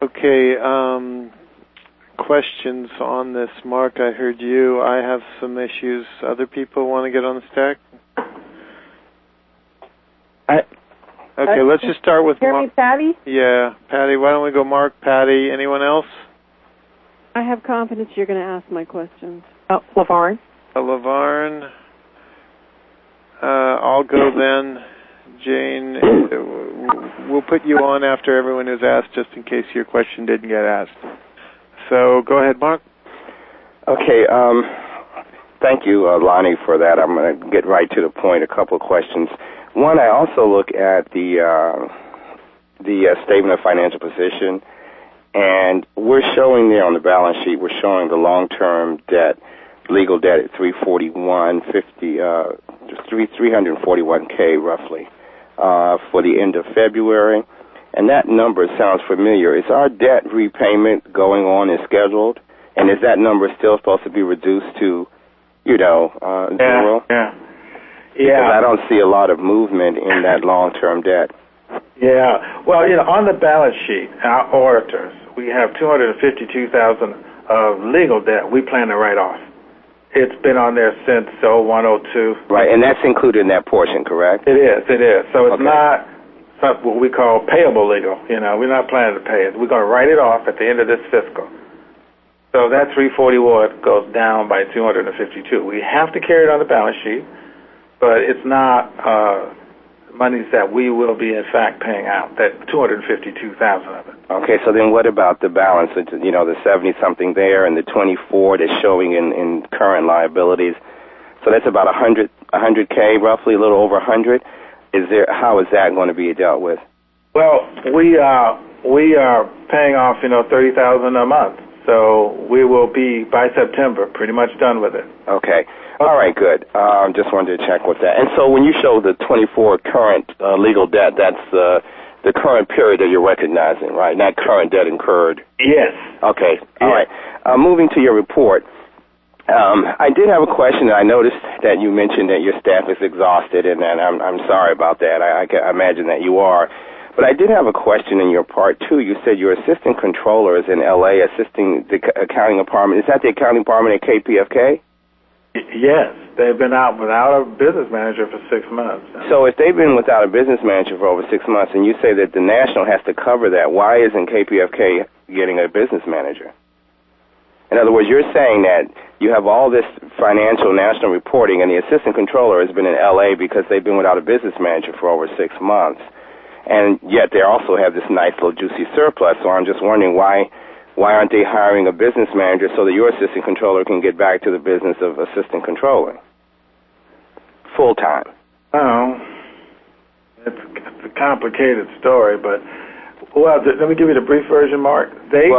Okay, questions on this. Mark, I heard you. I have some issues. Other people want to get on the stack? Okay, let's just start with Hear me, Patty? Yeah, Patty. Why don't we go Mark, Patty? Anyone else? I have confidence you're going to ask my questions. LaVarn. LaVarn. I'll go then. Jane, we'll put you on after everyone is asked, just in case your question didn't get asked. So go ahead, Mark. Okay. Thank you, Lonnie, for that. I'm going to get right to the point. A couple of questions. One, I also look at the statement of financial position, and we're showing there on the balance sheet, we're showing the long-term debt, legal debt at $341K roughly for the end of February, and that number sounds familiar. Is our debt repayment going on as scheduled, and is that number still supposed to be reduced to, zero? Yeah. Because I don't see a lot of movement in that long-term debt. Yeah. Well, on the balance sheet, our auditors, we have $252,000 of legal debt we plan to write off. It's been on there since 0102. Right, and that's included in that portion, correct? It is. So it's not what we call payable legal. We're not planning to pay it. We're going to write it off at the end of this fiscal. So that 341 goes down by 252. We have to carry it on the balance sheet, but it's not monies that we will be, in fact, paying out, that $252,000 of it. Okay, so then what about the balance, the 70-something there and the 24 that's showing in current liabilities? So that's about $100K, roughly, a little over 100. How is that going to be dealt with? Well, we are paying off, $30,000 a month. So we will be, by September, pretty much done with it. Okay. All right, good. Just wanted to check with that. And so when you show the 24 current legal debt, that's the current period that you're recognizing, right? Not current debt incurred. Yes. Okay. All right. Moving to your report, I did have a question. I noticed that you mentioned that your staff is exhausted, and I'm sorry about that. I imagine that you are. But I did have a question in your part, too. You said your assistant controller is in L.A. assisting the accounting department. Is that the accounting department at KPFK? Yes. They've been out without a business manager for 6 months. So if they've been without a business manager for over 6 months, and you say that the national has to cover that, why isn't KPFK getting a business manager? In other words, you're saying that you have all this financial national reporting, and the assistant controller has been in L.A. because they've been without a business manager for over 6 months. And yet they also have this nice little juicy surplus. So I'm just wondering why aren't they hiring a business manager so that your assistant controller can get back to the business of assistant controlling full time? Oh, it's a complicated story, but let me give you the brief version, Mark.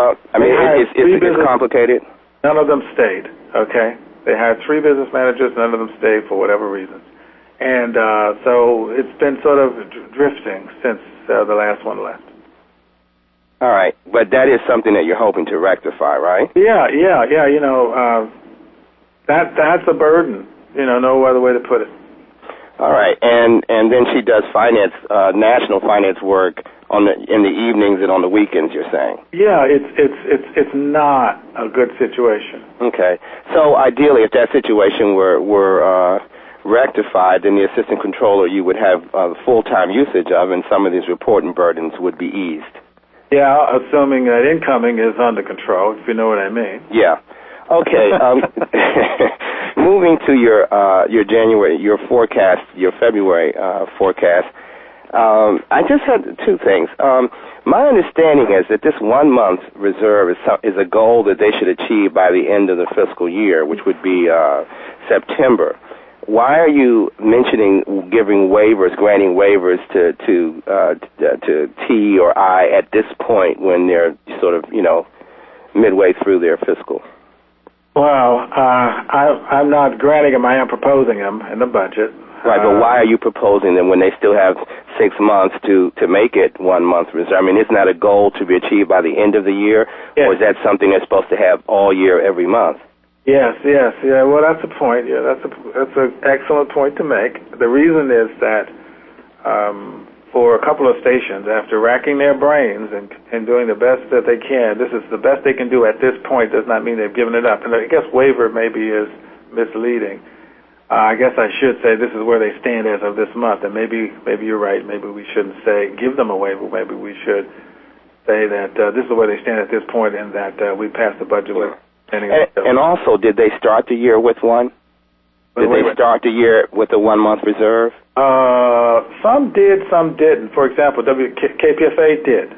It's complicated. None of them stayed. Okay, they hired 3 business managers. None of them stayed for whatever reasons. And so it's been sort of drifting since the last one left. All right, but that is something that you're hoping to rectify, right? Yeah. That's a burden. No other way to put it. All right, and then she does national finance work in the evenings and on the weekends. You're saying? Yeah, it's not a good situation. Okay, so ideally, if that situation were rectified, then the assistant controller you would have full-time usage of, and some of these reporting burdens would be eased. Yeah, assuming that incoming is under control, if you know what I mean. Yeah. Okay. Moving to your January, your forecast, your February forecast. I just had 2 things. My understanding is that this 1 month reserve is a goal that they should achieve by the end of the fiscal year, which would be September. Why are you mentioning granting waivers to T or I at this point when they're sort of, midway through their fiscal? Well, I'm not granting them. I am proposing them in the budget. Right, but why are you proposing them when they still have 6 months to make it 1 month reserve? I mean, isn't that a goal to be achieved by the end of the year, or is that something they're supposed to have all year, every month? Yes. Yeah, well, that's a point. Yeah, that's an excellent point to make. The reason is that for a couple of stations, after racking their brains and doing the best that they can, this is the best they can do at this point, does not mean they've given it up. And I guess waiver maybe is misleading. I guess I should say this is where they stand as of this month, and maybe you're right. Maybe we shouldn't say give them a waiver. Maybe we should say that this is where they stand at this point, and that we passed the budget with. And also, did they start the year with one? Did they start the year with a 1 month reserve? Some did, some didn't. For example, KPFA did.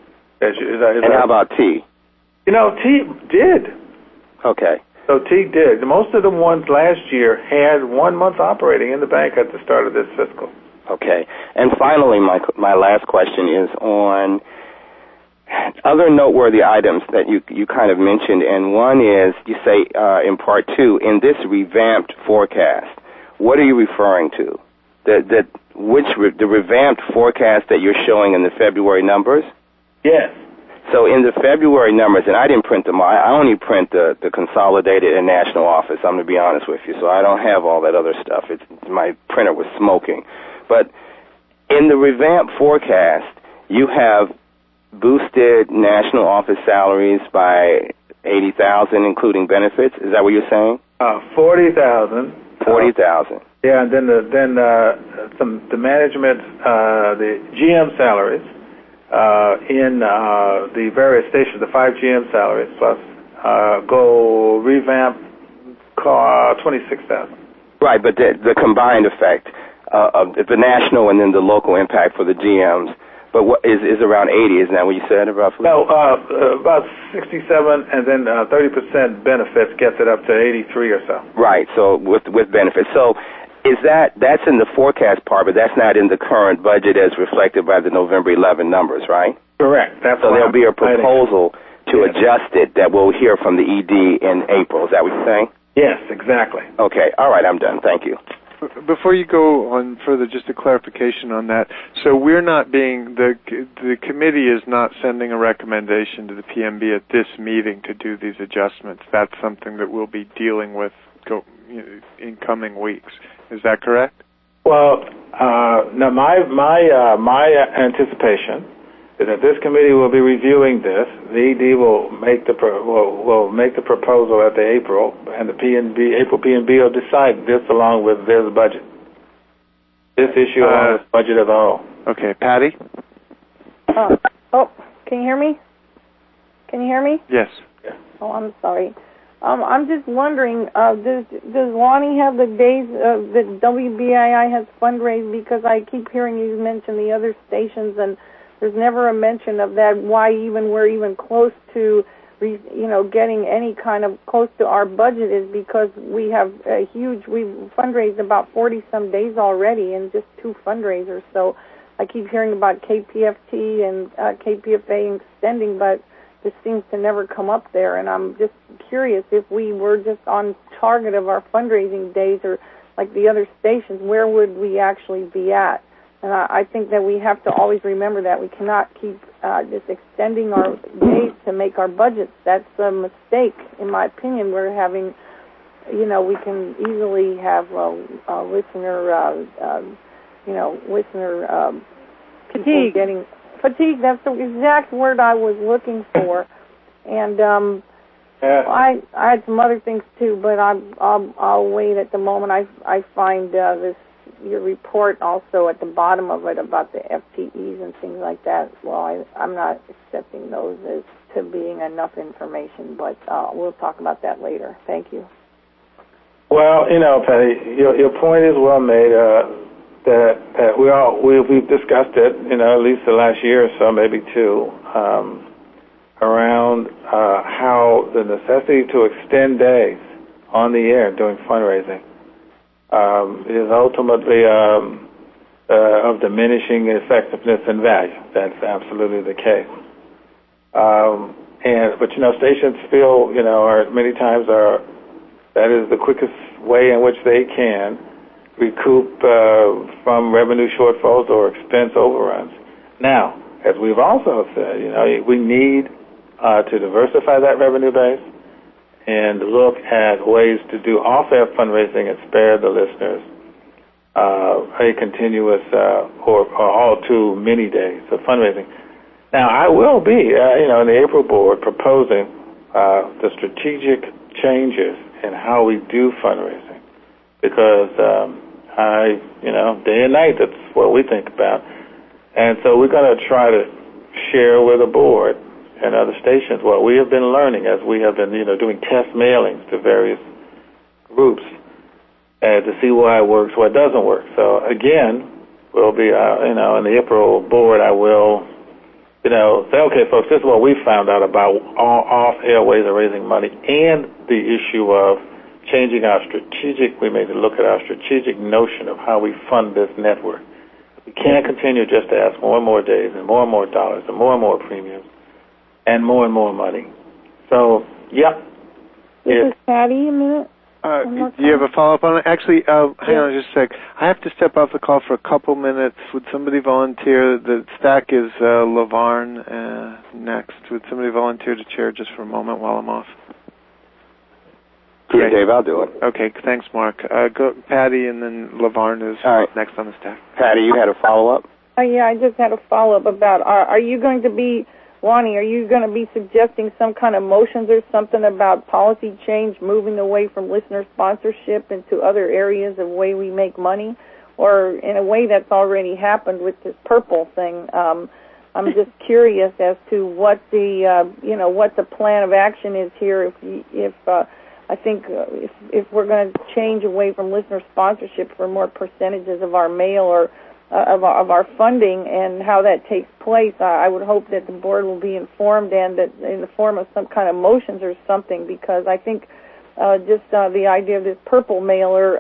And how about T? T did. Okay. So T did. Most of the ones last year had 1 month operating in the bank at the start of this fiscal. Okay. And finally, my last question is on other noteworthy items that you kind of mentioned, and one is, you say in part 2, in this revamped forecast, what are you referring to? The revamped forecast that you're showing in the February numbers? Yes. So in the February numbers, and I didn't print them all, I only print the consolidated and national office, I'm going to be honest with you, so I don't have all that other stuff. My printer was smoking. But in the revamped forecast, you have boosted national office salaries by $80,000, including benefits. Is that what you're saying? $40,000. $40,000. Yeah, and then the management, the GM salaries in the various stations, the 5 GM salaries plus go revamp $26,000. Right, but the combined effect of the national and then the local impact for the GMs. But what is around 80? Isn't that what you said, roughly? No, about 67, and then 30% benefits gets it up to 83 or so. Right. So with benefits, so is that's in the forecast part, but that's not in the current budget as reflected by the November 11 numbers, right? Correct. So there'll be a proposal to adjust it that we'll hear from the ED in April. Is that what you're saying? Yes, exactly. Okay. All right. I'm done. Thank you. Before you go on further, just a clarification on that. So we're not the committee is not sending a recommendation to the PMB at this meeting to do these adjustments. That's something that we'll be dealing with in coming weeks. Is that correct? Well, no. My anticipation is that this committee will be reviewing this. The ED will make the proposal at the April, and the April PNB will decide this along with this budget. This issue along with budget as a whole. Okay, Patty. Can you hear me? Can you hear me? Yes. Yeah. Oh, I'm sorry. I'm just wondering, does Lonnie have the days that WBAI has fundraised? Because I keep hearing you mention the other stations, and there's never a mention of that. Why we're even close to, getting any kind of close to our budget is because we have we've fundraised about 40-some days already in just 2 fundraisers. So I keep hearing about KPFT and KPFA extending, but this seems to never come up there. And I'm just curious if we were just on target of our fundraising days or like the other stations, where would we actually be at? And I think that we have to always remember that we cannot keep just extending our days to make our budgets. That's a mistake, in my opinion. We're having, we can easily have listener fatigue. Getting fatigue. That's the exact word I was looking for. And I had some other things too, but I'll wait at the moment. I find your report also at the bottom of it about the FTEs and things like that. Well, I'm not accepting those as to being enough information, but we'll talk about that later. Thank you. Well, Patty, your point is well made. That we've discussed it, at least the last year or so, maybe 2, around how the necessity to extend days on the air doing fundraising is ultimately of diminishing effectiveness and value. That's absolutely the case. But stations feel, are many times that is the quickest way in which they can recoup from revenue shortfalls or expense overruns. Now, as we've also said, we need to diversify that revenue base and look at ways to do off-air fundraising and spare the listeners a continuous or all too many days of fundraising. Now, I will be, in the April board proposing the strategic changes in how we do fundraising, because day and night, that's what we think about. And so we're going to try to share with the board and other stations what we have been learning as we have been, doing test mailings to various groups to see why it works, what doesn't work. So again, we'll be, in the April board, I will, say, okay, folks, this is what we found out about off-air ways of raising money and the issue of changing our strategic, we may look at our strategic notion of how we fund this network. We can't continue just to ask more and more days and more dollars and more premiums and more money. So, yeah. This is Patty, a minute. Do you have a follow-up on it? Actually, hang on just a sec. I have to step off the call for a couple minutes. Would somebody volunteer? The stack is LaVarn next. Would somebody volunteer to chair just for a moment while I'm off? Yeah, Dave, I'll do it. Okay, thanks, Mark. Go Patty, and then LaVarn is next on the stack. Patty, you had a follow-up? Yeah, I just had a follow-up about, are you going to be, Lonnie, are you going to be suggesting some kind of motions or something about policy change, moving away from listener sponsorship into other areas of way we make money, or in a way that's already happened with this purple thing? I'm just curious as to what the plan of action is here. I think if we're going to change away from listener sponsorship for more percentages of our mail or of our funding and how that takes place, I would hope that the board will be informed and that in the form of some kind of motions or something, because I think just the idea of this purple mailer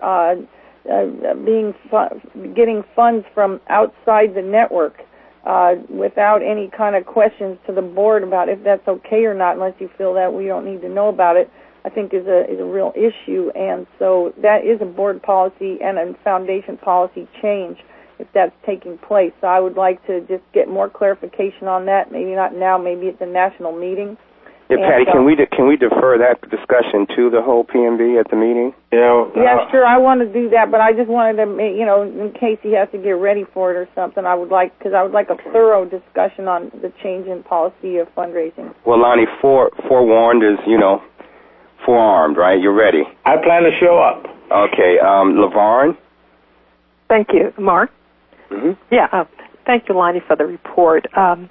getting funds from outside the network without any kind of questions to the board about if that's okay or not, unless you feel that we don't need to know about it, I think is a real issue. And so that is a board policy and a foundation policy change if that's taking place. So I would like to just get more clarification on that, maybe not now, maybe at the national meeting. Yeah, Patty, can we defer that discussion to the whole PMB at the meeting? Yeah, sure, I want to do that, but I just wanted to, in case he has to get ready for it or something, I would like a thorough discussion on the change in policy of fundraising. Well, Lonnie, forewarned is, forearmed, right? You're ready. I plan to show up. Okay, LaVarn? Thank you, Mark. Mm-hmm. Yeah, thank you, Lonnie, for the report.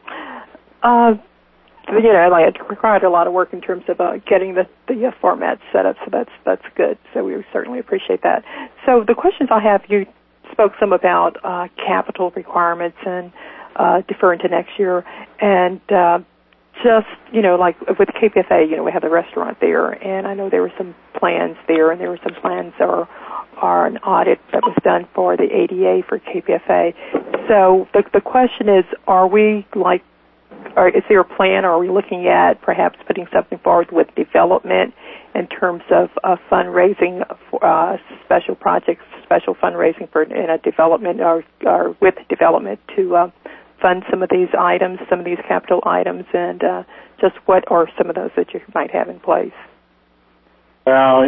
It required a lot of work in terms of getting the format set up, so that's good. So we certainly appreciate that. So the questions I have, you spoke some about capital requirements and deferring to next year, and just, like with KPFA, we have the restaurant there, and I know there were some plans there, and there were some plans or an audit that was done for the ADA for KPFA. So the question is, is there a plan, or are we looking at perhaps putting something forward with development in terms of fundraising for special projects, special fundraising for development or with development to fund some of these items, some of these capital items, and just what are some of those that you might have in place? Well,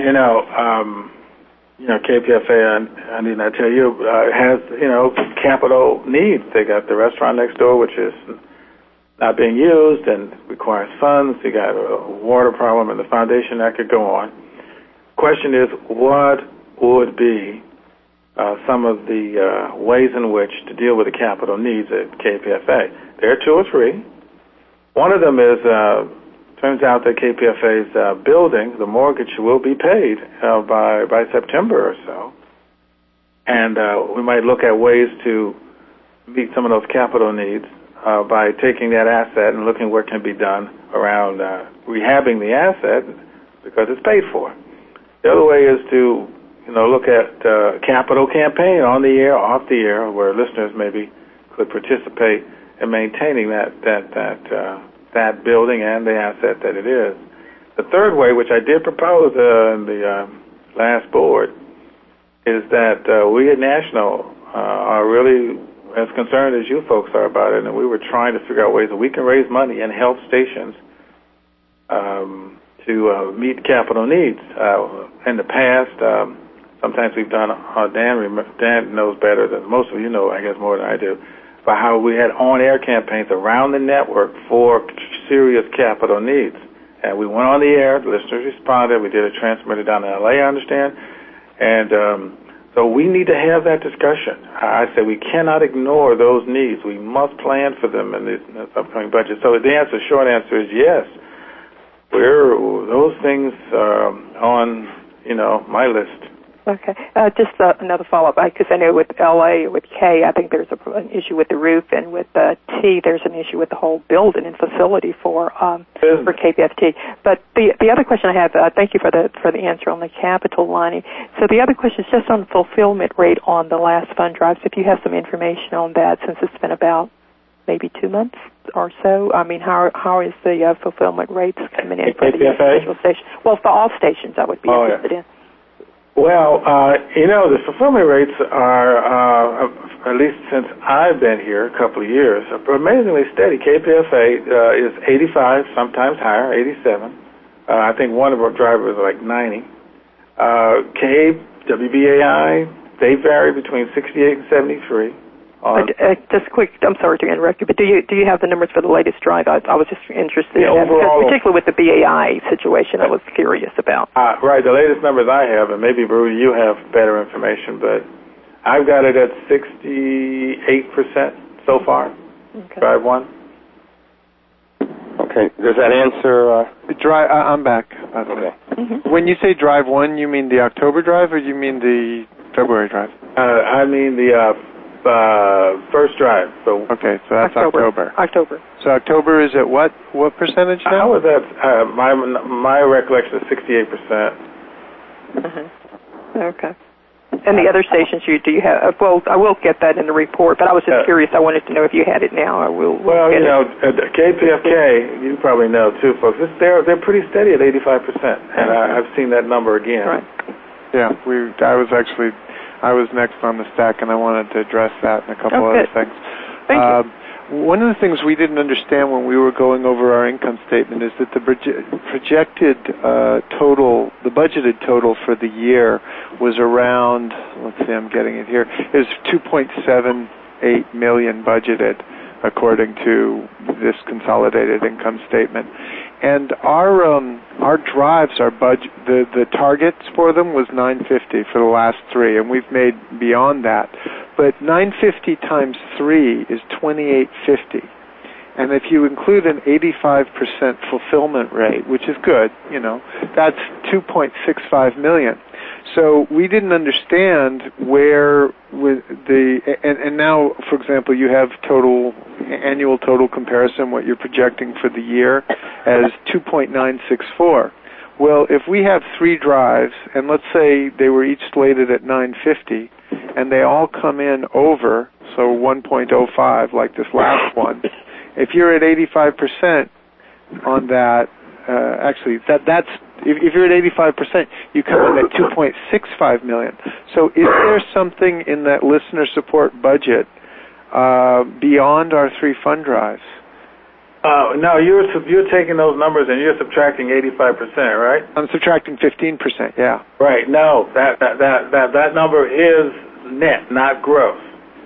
KPFA, I need not tell you, has, capital needs. They got the restaurant next door, which is not being used and requires funds. They got a water problem and the foundation. That could go on. Question is, what would be some of the ways in which to deal with the capital needs at KPFA? There are two or three. One of them is, turns out that KPFA's building, the mortgage will be paid by September or so. And we might look at ways to meet some of those capital needs by taking that asset and looking what can be done around rehabbing the asset because it's paid for. The other way is to look at capital campaign on the air, off the air, where listeners maybe could participate in maintaining that building and the asset that it is. The third way, which I did propose in the last board, is that we at National are really as concerned as you folks are about it, and we were trying to figure out ways that we can raise money and help stations to meet capital needs. In the past, sometimes we've done, Dan knows better than most of you know, I guess more than I do, about how we had on-air campaigns around the network for serious capital needs. And we went on the air, the listeners responded, we did a transmitter down in L.A., I understand, and so we need to have that discussion. I say we cannot ignore those needs. We must plan for them in this upcoming budget. So the short answer is yes. Those things are on, my list. Okay. Just another follow-up, because I know with L.A., with K, I think there's an issue with the roof, and with T, there's an issue with the whole building and facility for KPFT. But the other question I have, thank you for the answer on the capital, Lonnie. So the other question is just on the fulfillment rate on the last fund drives. If you have some information on that, since it's been about maybe 2 months or so, I mean, how is the fulfillment rates coming in for the individual station? Well, for all stations, I would be interested in. Well, the fulfillment rates are, at least since I've been here a couple of years, amazingly steady. KPFA is 85, sometimes higher, 87. I think one of our drivers is like 90. WBAI, they vary between 68 and 73. Just quick, I'm sorry to interrupt you, but do you have the numbers for the latest drive? I was just interested in that, overall, particularly with the BAI situation. I was curious about. Right, the latest numbers I have, and maybe Rudy, you have better information, but I've got it at 68% so far. Okay. Drive one. Okay, does that answer? I'm back. By the way. Mm-hmm. When you say drive one, you mean the October drive, or you mean the February drive? I mean the first drive. So okay, so that's October. So October is at what percentage now? How was that? My recollection is 68%. Okay. And the other stations, do you have? Well, I will get that in the report, but I was just curious. I wanted to know if you had it now. We'll get it. KPFK, you probably know too, folks. They're pretty steady at 85%, and I've seen that number again. Right. Yeah, I was next on the stack, and I wanted to address that and a couple other things. Thank you. One of the things we didn't understand when we were going over our income statement is that the projected total, the budgeted total for the year was around, let's see, I'm getting it here, is $2.78 million budgeted according to this consolidated income statement. And our drives, the targets for them was $950 for the last three, and we've made beyond that. But $950 times 3 is $2,850. And if you include an 85% fulfillment rate, which is good, that's $2.65 million. So we didn't understand where with and now, for example, you have annual total comparison, what you're projecting for the year as 2.964. Well, if we have 3 drives, and let's say they were each slated at 950, and they all come in over, so 1.05 like this last one, if you're at 85% on that, that's if you're at 85%, you come in at $2.65 million. So is there something in that listener support budget beyond our 3 fund drives? No, you're taking those numbers and you're subtracting 85%, right? I'm subtracting 15%. Yeah. Right. No, that number is net, not gross.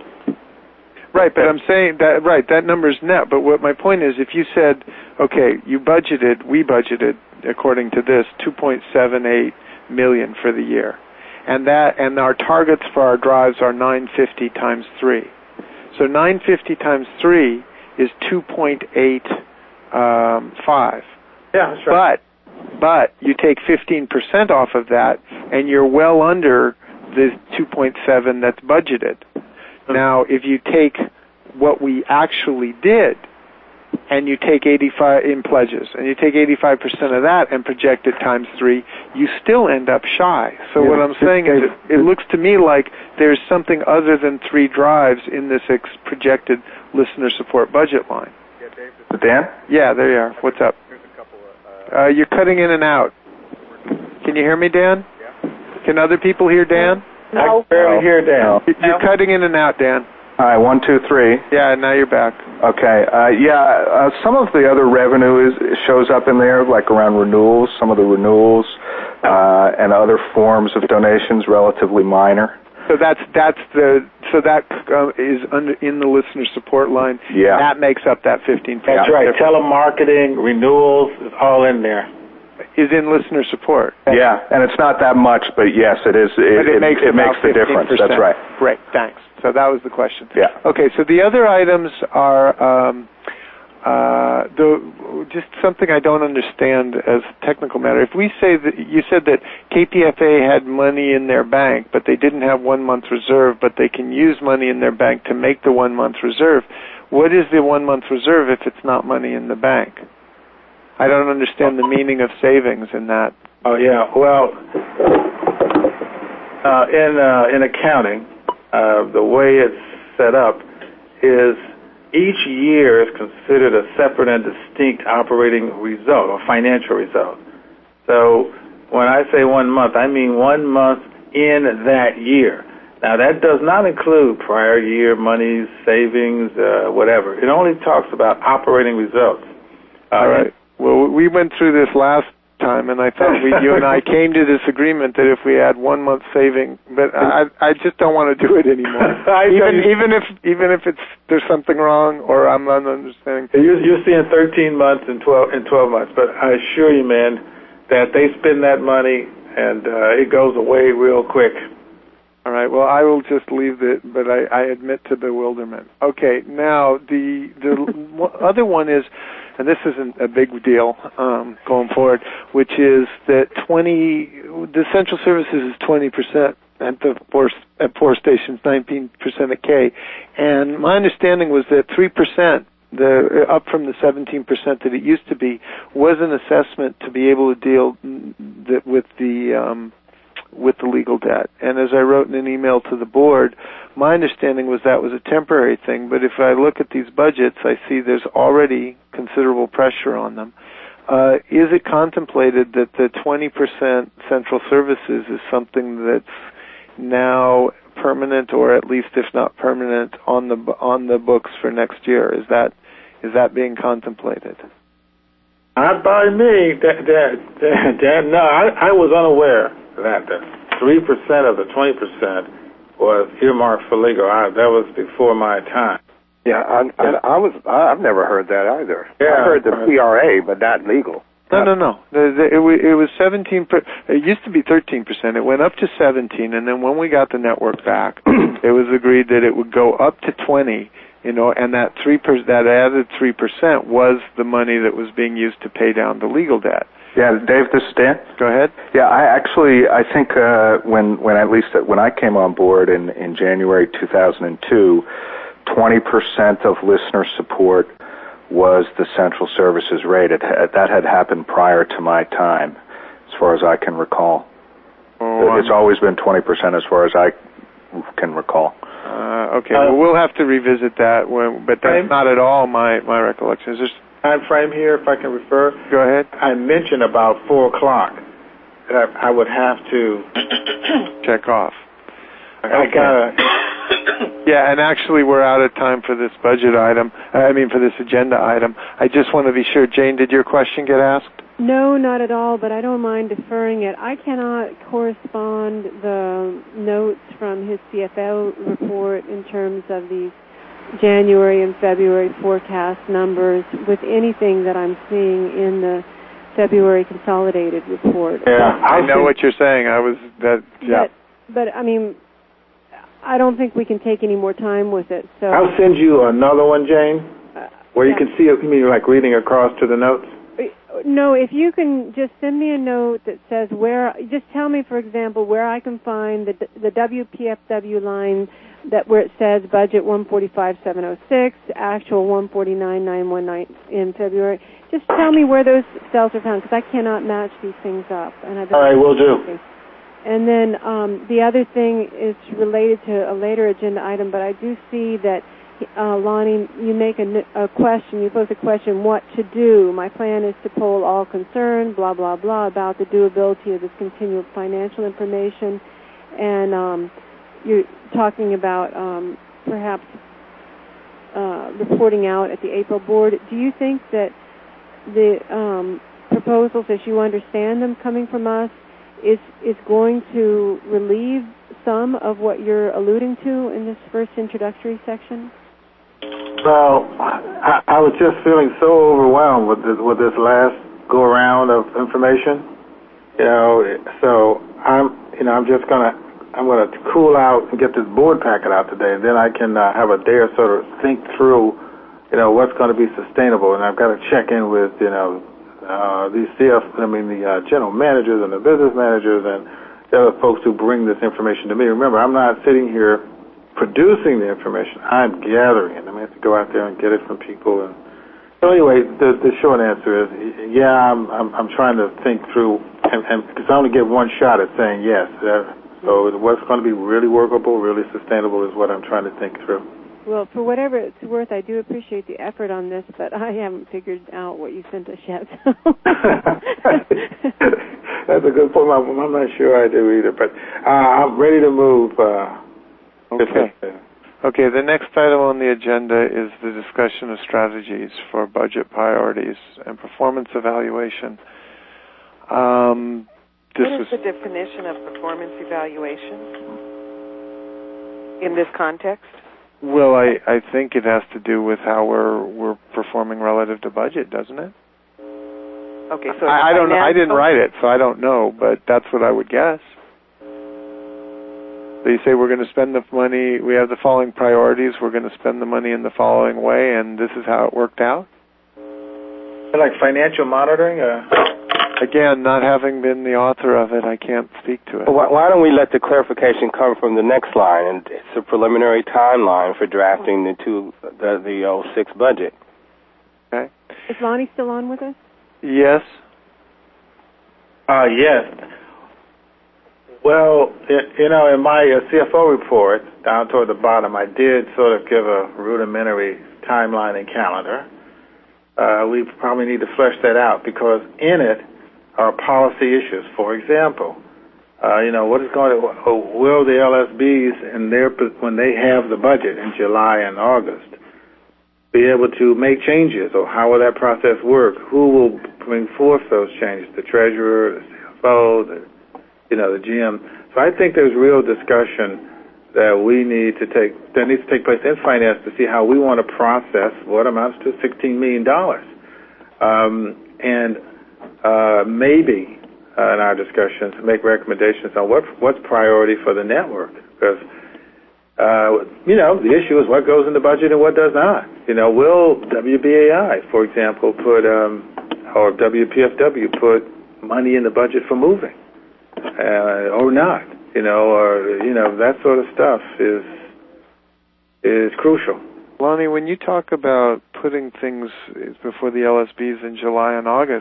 Right, but I'm saying that number's net. But what my point is, if you said, okay, we budgeted according to this $2.78 million for the year, and our targets for our drives are 950 times 3. So 950 times 3 is 2.85. Yeah, that's right. But you take 15% off of that, and you're well under the 2.7 that's budgeted. Now, if you take what we actually did, and you take 85 in pledges, and you take 85% of that and project it times 3, you still end up shy. So what I'm saying is, it looks to me like there's something other than 3 drives in this projected listener support budget line. Yeah, Dave. Dan? Yeah, there you are. What's up? There's a couple you're cutting in and out. Can you hear me, Dan? Yeah. Can other people hear Dan? No. I can barely hear Dan. You're cutting in and out, Dan. Hi, 1, 2, 3. Yeah, now you're back. Okay. Some of the other revenue shows up in there, like around renewals. Some of the renewals and other forms of donations, relatively minor. So that is in the listener support line. Yeah. That makes up that 15%. That's right. Telemarketing, renewals, is all in there. Is in listener support. Yeah, and it's not that much, but yes, it is. It makes the difference. That's right. Great, thanks. So that was the question. Yeah. Okay, so the other items are just something I don't understand as a technical matter. If we say that you said that KPFA had money in their bank, but they didn't have 1 month reserve, but they can use money in their bank to make the 1 month reserve. What is the 1 month reserve if it's not money in the bank? I don't understand the meaning of savings in that. Oh, yeah. Well, in accounting, the way it's set up is each year is considered a separate and distinct operating result or financial result. So when I say 1 month, I mean 1 month in that year. Now, that does not include prior year monies, savings, whatever. It only talks about operating results. All right. Well, we went through this last time, and I thought you and I came to this agreement that if we had 1 month saving, but I just don't want to do it anymore. even if it's there's something wrong or I'm not understanding. You're seeing 13 months and 12 months, but I assure you, man, that they spend that money and it goes away real quick. All right. Well, I will just leave it, but I admit to bewilderment. Okay. Now the other one is, and this isn't a big deal going forward, which is that the central services is 20% at the four stations, 19% at K, and my understanding was that 3%, up from the 17% that it used to be, was an assessment to be able to deal with the legal debt. And as I wrote in an email to the board, my understanding was that was a temporary thing, but if I look at these budgets, I see there's already considerable pressure on them. Is it contemplated that the 20% central services is something that's now permanent, or at least if not permanent, on the books for next year? Is that being contemplated? Not by me, Dan. No, I was unaware that the 3% of the 20% was earmarked for legal. That was before my time. Yeah, I've never heard that either. Yeah, I heard the PRA, but not legal. No. It was 17%. It used to be 13%. It went up to 17%, and then when we got the network back, it was agreed that it would go up to 20%. And that added 3% was the money that was being used to pay down the legal debt. Yeah, Dave, this is Dan. Go ahead. Yeah, I think when I came on board in January 2002, 20% of listener support was the central services rate. That had happened prior to my time, as far as I can recall. It's always been 20% as far as I can recall. Okay, well, we'll have to revisit that, but that's not at all my recollection. Is there time frame here, if I can refer? Go ahead. I mentioned about 4 o'clock that I would have to check off. Yeah, and actually we're out of time for this budget item. For this agenda item. I just want to be sure. Jane, did your question get asked? No, not at all, but I don't mind deferring it. I cannot correspond the notes from his CFO report in terms of these January and February forecast numbers with anything that I'm seeing in the February consolidated report. Yeah, I know what you're saying. But I don't think we can take any more time with it. So I'll send you another one, Jane, where you can see it. You mean like reading across to the notes? No, if you can just send me a note that says just tell me, for example, where I can find the WPFW line where it says budget 145,706, actual 149,919 in February. Just tell me where those cells are found, because I cannot match these things up. All right, we'll do. And then the other thing is related to a later agenda item, but I do see that, Lonnie, you make a question, you pose a question, what to do. My plan is to poll all concerned, blah, blah, blah, about the doability of this continual financial information. And you're talking about perhaps reporting out at the April board, do you think that the proposals, as you understand them coming from us, is going to relieve some of what you're alluding to in this first introductory section? Well, I was just feeling so overwhelmed with this last go around of information, so I'm gonna cool out and get this board packet out today, and then I can have a day or so to think through, what's going to be sustainable, and I've got to check in with, the general managers and the business managers and the other folks who bring this information to me. Remember, I'm not sitting here producing the information. I'm gathering it. I have to go out there and get it from people. And so anyway, the short answer is, I'm trying to think through, and because I only get one shot at saying yes. So what's going to be really workable, really sustainable is what I'm trying to think through. Well, for whatever it's worth, I do appreciate the effort on this, but I haven't figured out what you sent us yet. So. That's a good point. I'm not sure I do either, but I'm ready to move. Okay. Okay, the next item on the agenda is the discussion of strategies for budget priorities and performance evaluation. What is the definition of performance evaluation in this context? Well, I think it has to do with how we're performing relative to budget, doesn't it? Okay, so I don't know. I didn't write it, so I don't know, but that's what I would guess. So you say we're going to spend the money, we have the following priorities, we're going to spend the money in the following way, and this is how it worked out? Like financial monitoring? Again, not having been the author of it, I can't speak to it. Well, why don't we let the clarification come from the next line, and it's a preliminary timeline for drafting the 06 budget. Okay. Is Lonnie still on with us? Yes. Yes. Well, in my CFO report, down toward the bottom, I did sort of give a rudimentary timeline and calendar. We probably need to flesh that out because in it are policy issues. For example, what is going to, will the LSBs when they have the budget in July and August be able to make changes, or how will that process work? Who will bring forth those changes? The treasurer, the CFO, the GM. So I think there's real discussion that needs to take place in finance to see how we want to process what amounts to $16 million. Maybe in our discussions make recommendations on what's priority for the network. Because, the issue is what goes in the budget and what does not. Will WBAI, for example, or WPFW put money in the budget for moving? Or not, that sort of stuff is crucial. Lonnie, when you talk about putting things before the LSBs in July and August,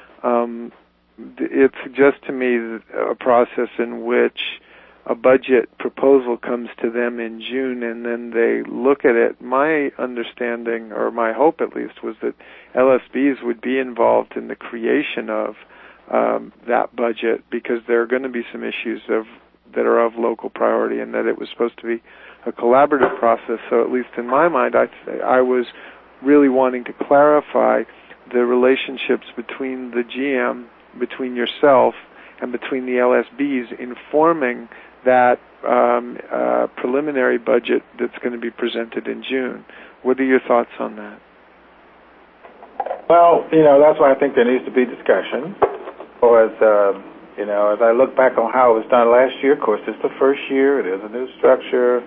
it suggests to me a process in which a budget proposal comes to them in June and then they look at it. My understanding, or my hope at least, was that LSBs would be involved in the creation of that budget, because there are going to be some issues that are of local priority, and that it was supposed to be a collaborative process. So at least in my mind, I was really wanting to clarify the relationships between the GM, between yourself, and between the LSBs, informing that preliminary budget that's going to be presented in June. What are your thoughts on that? Well, that's why I think there needs to be discussion. Or as I look back on how it was done last year, of course, it's the first year. It is a new structure.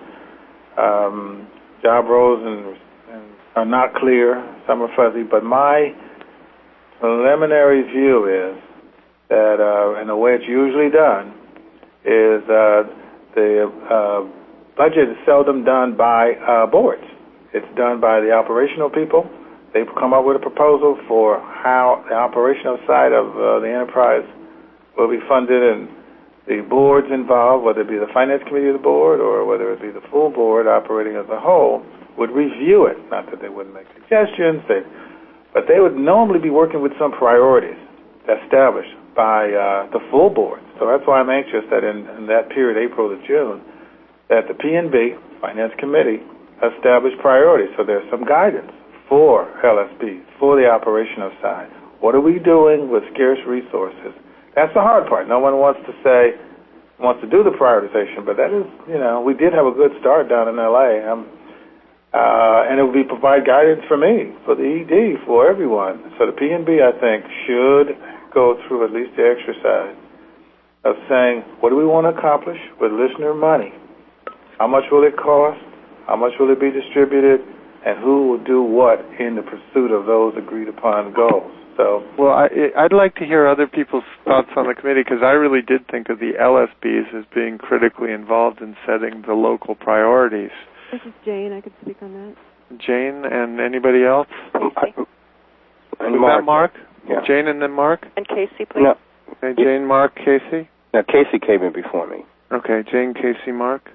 Job roles are not clear. Some are fuzzy. But my preliminary view is that, and the way it's usually done, is the budget is seldom done by boards. It's done by the operational people. They've come up with a proposal for how the operational side of the enterprise will be funded, and the boards involved, whether it be the finance committee of the board or whether it be the full board operating as a whole, would review it. Not that they wouldn't make suggestions, but they would normally be working with some priorities established by the full board. So that's why I'm anxious that in that period, April to June, that the P&B, Finance Committee, establish priorities. So there's some guidance for LSBs, for the operational side. What are we doing with scarce resources? That's the hard part. No one wants to do the prioritization, but that is, we did have a good start down in L.A. And it would provide guidance for me, for the ED, for everyone. So the P&B, I think, should go through at least the exercise of saying, what do we want to accomplish with listener money? How much will it cost? How much will it be distributed? And who will do what in the pursuit of those agreed upon goals? So, well, I'd like to hear other people's thoughts on the committee, because I really did think of the LSBs as being critically involved in setting the local priorities. This is Jane. I could speak on that. Jane and anybody else? And Mark? Yeah. Jane and then Mark? And Casey, please. No. Okay, Jane, Mark, Casey? Now, Casey came in before me. Okay, Jane, Casey, Mark.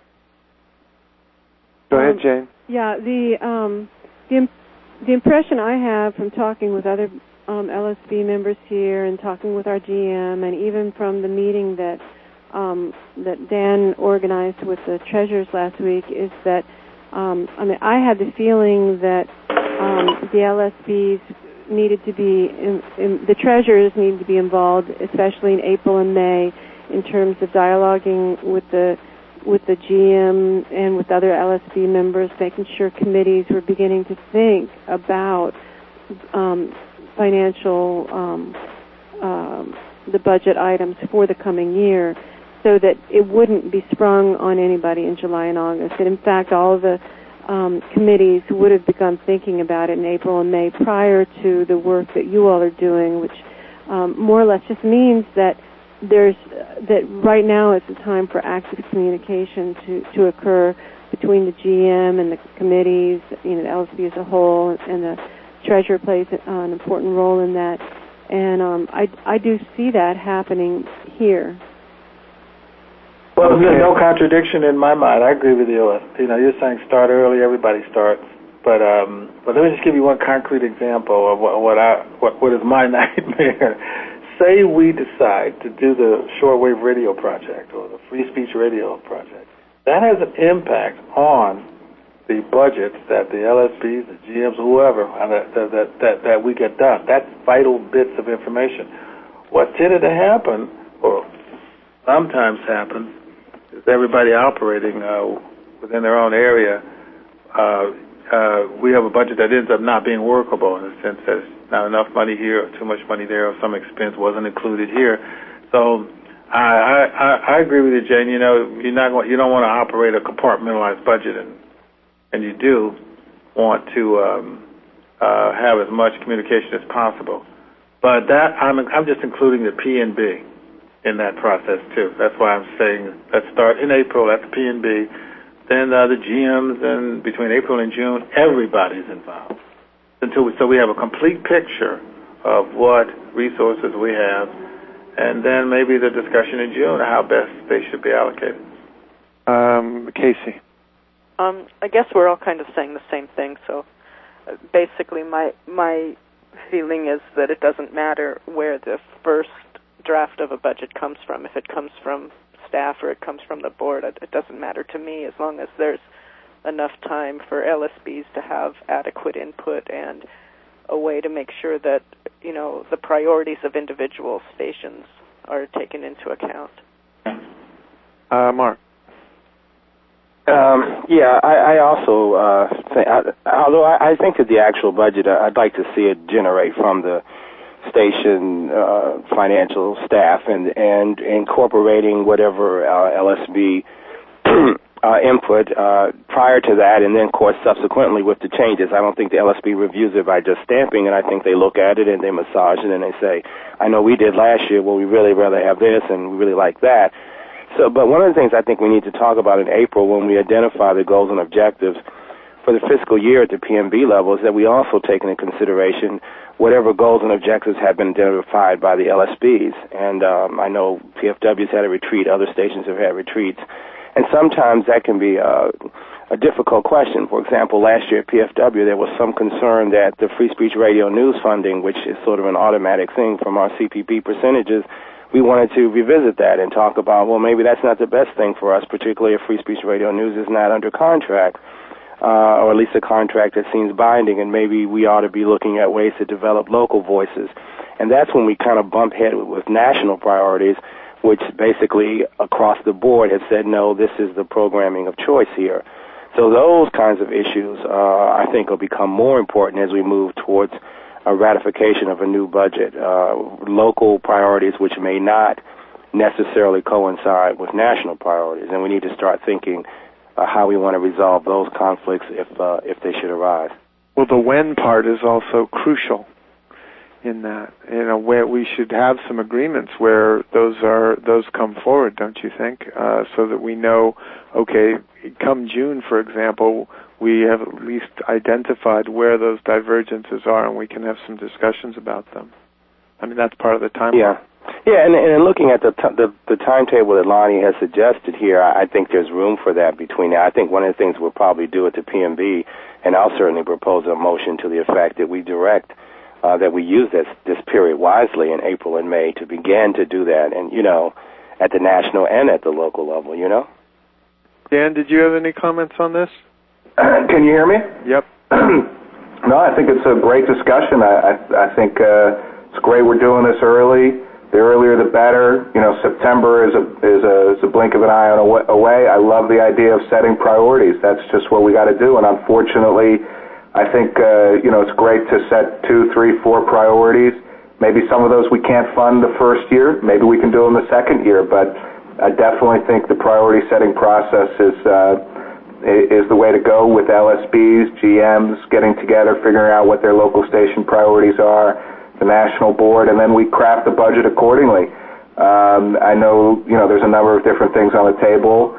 Go ahead, Jane. Yeah, the impression I have from talking with other LSB members here and talking with our GM, and even from the meeting that Dan organized with the treasurers last week, is that I had the feeling that the LSBs needed to be the treasurers needed to be involved, especially in April and May, in terms of dialoguing with the GM and with other LSB members, making sure committees were beginning to think about financial, the budget items for the coming year, so that it wouldn't be sprung on anybody in July and August. And in fact, all of the committees would have begun thinking about it in April and May prior to the work that you all are doing, which more or less just means that that right now is the time for active communication to occur between the GM and the committees, the LSB as a whole, and the treasurer plays an important role in that. And I do see that happening here. Well, there's no contradiction in my mind. I agree with you. You're saying start early, everybody starts. But let me just give you one concrete example of what is my nightmare. Say we decide to do the shortwave radio project or the free speech radio project. That has an impact on the budgets that the LSPs, the GMs, whoever, that we get done. That's vital bits of information. What tended to happen, or sometimes happens, is everybody operating within their own area. We have a budget that ends up not being workable in the sense that there's not enough money here or too much money there, or some expense wasn't included here. So I agree with you, Jane. You don't want to operate a compartmentalized budget, and you do want to have as much communication as possible. But that I'm just including the P&B in that process too. That's why I'm saying let's start in April. That's P&B. Then the GMs, and between April and June, everybody's involved so we have a complete picture of what resources we have, and then maybe the discussion in June of how best they should be allocated. Casey. I guess we're all kind of saying the same thing. So basically, my feeling is that it doesn't matter where the first draft of a budget comes from. If it comes from staff or it comes from the board, it doesn't matter to me, as long as there's enough time for LSBs to have adequate input and a way to make sure that the priorities of individual stations are taken into account. Mark. I also think, although I think that the actual budget, I'd like to see it generate from the station financial staff and incorporating whatever LSB input prior to that, and then, of course, subsequently with the changes. I don't think the LSB reviews it by just stamping it. I think they look at it and they massage it and they say, I know we did last year, well, we really rather have this and we really like that. So, but one of the things I think we need to talk about in April when we identify the goals and objectives for the fiscal year at the PMB level is that we also take into consideration whatever goals and objectives have been identified by the LSBs. And I know PFW's had a retreat, other stations have had retreats, and sometimes that can be a difficult question. For example, last year at PFW there was some concern that the Free Speech Radio News funding, which is sort of an automatic thing from our CPP percentages, we wanted to revisit that and talk about, well, maybe that's not the best thing for us, particularly if Free Speech Radio News is not under contract. or at least a contract that seems binding, and maybe we ought to be looking at ways to develop local voices. And that's when we kind of bump head with national priorities, which basically across the board have said, no, this is the programming of choice here. So those kinds of issues, I think, will become more important as we move towards a ratification of a new budget. Local priorities which may not necessarily coincide with national priorities, and we need to start thinking how we want to resolve those conflicts if they should arise. Well, the when part is also crucial in that, where we should have some agreements where those come forward, don't you think? So that we know, okay, come June, for example, we have at least identified where those divergences are, and we can have some discussions about them. I mean, that's part of the timeline. Yeah, and looking at the timetable that Lonnie has suggested here, I think there's room for that between now. I think one of the things we'll probably do at the PMB, and I'll certainly propose a motion to the effect that we direct that we use this period wisely in April and May to begin to do that, and, at the national and at the local level, Dan, did you have any comments on this? Can you hear me? Yep. No, I think it's a great discussion. I think it's great we're doing this early. The earlier the better. September is a blink of an eye away. I love the idea of setting priorities. That's just what we got to do. And unfortunately, I think it's great to set 2, 3, 4 priorities. Maybe some of those we can't fund the first year. Maybe we can do them the second year. But I definitely think the priority setting process is the way to go, with LSBs, GMs getting together, figuring out what their local station priorities are, the national board, and then we craft the budget accordingly. I know, there's a number of different things on the table.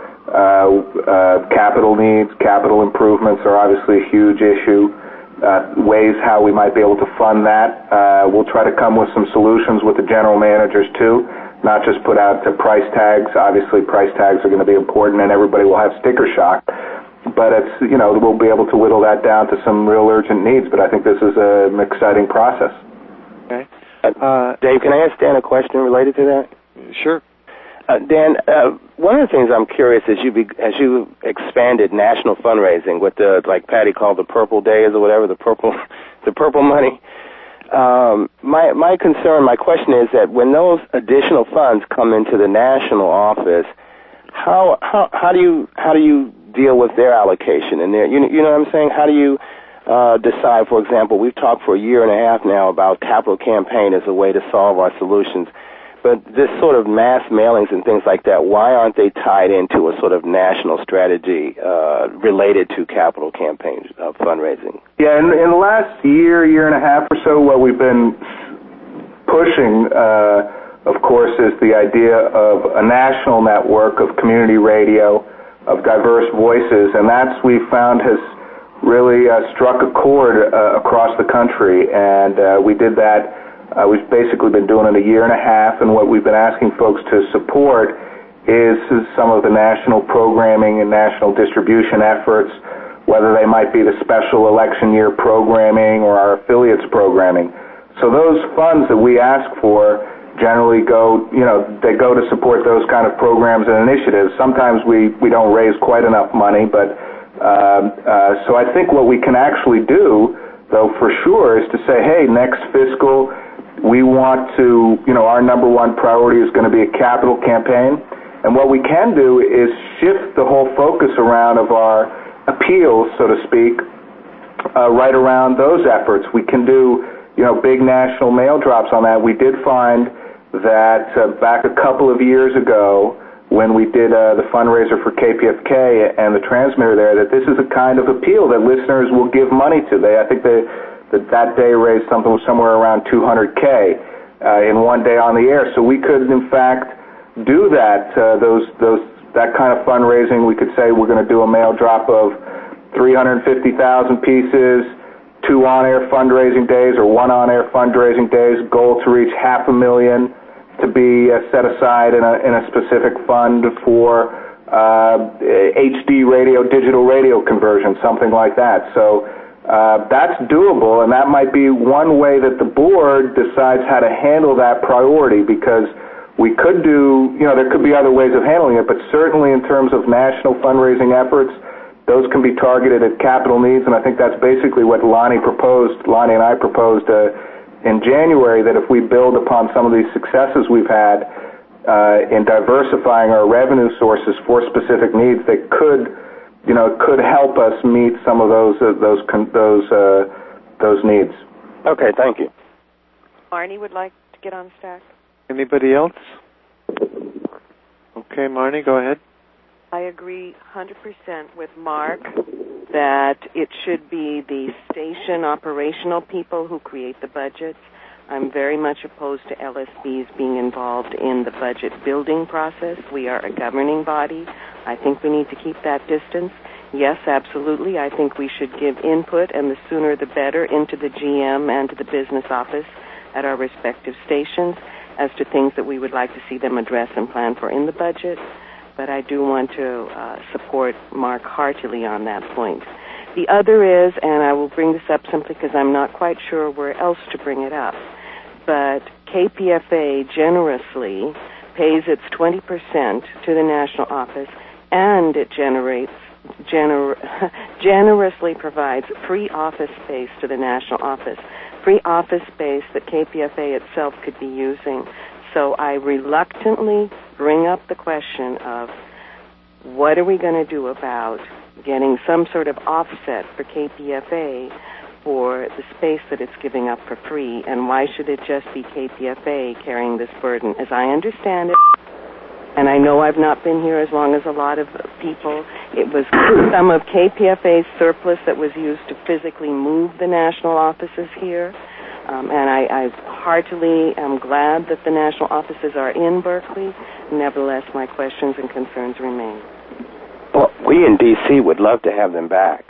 Capital needs, capital improvements are obviously a huge issue. Ways how we might be able to fund that. We'll try to come with some solutions with the general managers too, not just put out to price tags. Obviously, price tags are going to be important, and everybody will have sticker shock. But it's, we'll be able to whittle that down to some real urgent needs. But I think this is an exciting process. Okay. Dave, can I ask Dan a question related to that? Sure. Dan, one of the things I'm curious as you expanded national fundraising with like Patty called the purple days or whatever, the purple money. My concern, my question is that when those additional funds come into the national office, how do you deal with their allocation and you know what I'm saying? How do you decide, for example, we've talked for a year and a half now about capital campaign as a way to solve our solutions, but this sort of mass mailings and things like that, why aren't they tied into a sort of national strategy related to capital campaign fundraising? Yeah, in the last year and a half or so, what we've been pushing, of course, is the idea of a national network of community radio, of diverse voices, and that's, we found, has really struck a chord across the country, and we did that. We've basically been doing it a year and a half, and what we've been asking folks to support is some of the national programming and national distribution efforts, whether they might be the special election year programming or our affiliates programming. So those funds that we ask for generally go, they go to support those kind of programs and initiatives. Sometimes we don't raise quite enough money, but so I think what we can actually do, though, for sure, is to say, hey, next fiscal, we want to, our number one priority is going to be a capital campaign. And what we can do is shift the whole focus around of our appeals, so to speak, right around those efforts. We can do, big national mail drops on that. We did find that back a couple of years ago, when we did the fundraiser for KPFK and the transmitter there, that this is a kind of appeal that listeners will give money to. I think that day raised somewhere around $200K in one day on the air. So we could, in fact, do that. That kind of fundraising. We could say we're going to do a mail drop of 350,000 pieces, 2 on-air fundraising days or 1 on-air fundraising days. Goal to reach 500,000 to be set aside in a specific fund for HD radio, digital radio conversion, something like that. So that's doable, and that might be one way that the board decides how to handle that priority, because we could do, there could be other ways of handling it, but certainly in terms of national fundraising efforts, those can be targeted at capital needs, and I think that's basically what Lonnie and I proposed in January, that if we build upon some of these successes we've had in diversifying our revenue sources for specific needs, that could help us meet some of those needs. Okay, thank you. Marnie would like to get on stack. Anybody else? Okay, Marnie, go ahead. I agree 100% with Mark that it should be the station operational people who create the budgets. I'm very much opposed to LSBs being involved in the budget building process. We are a governing body. I think we need to keep that distance. Yes, absolutely. I think we should give input, and the sooner the better, into the GM and to the business office at our respective stations as to things that we would like to see them address and plan for in the budget. But I do want to support Mark heartily on that point. The other is, and I will bring this up simply because I'm not quite sure where else to bring it up, but KPFA generously pays its 20% to the national office, and it generously provides free office space to the national office, free office space that KPFA itself could be using. So I reluctantly bring up the question of what are we going to do about getting some sort of offset for KPFA for the space that it's giving up for free, and why should it just be KPFA carrying this burden? As I understand it, and I know I've not been here as long as a lot of people, it was some of KPFA's surplus that was used to physically move the national offices here. And I heartily am glad that the national offices are in Berkeley. Nevertheless, my questions and concerns remain. Well, we in D.C. would love to have them back.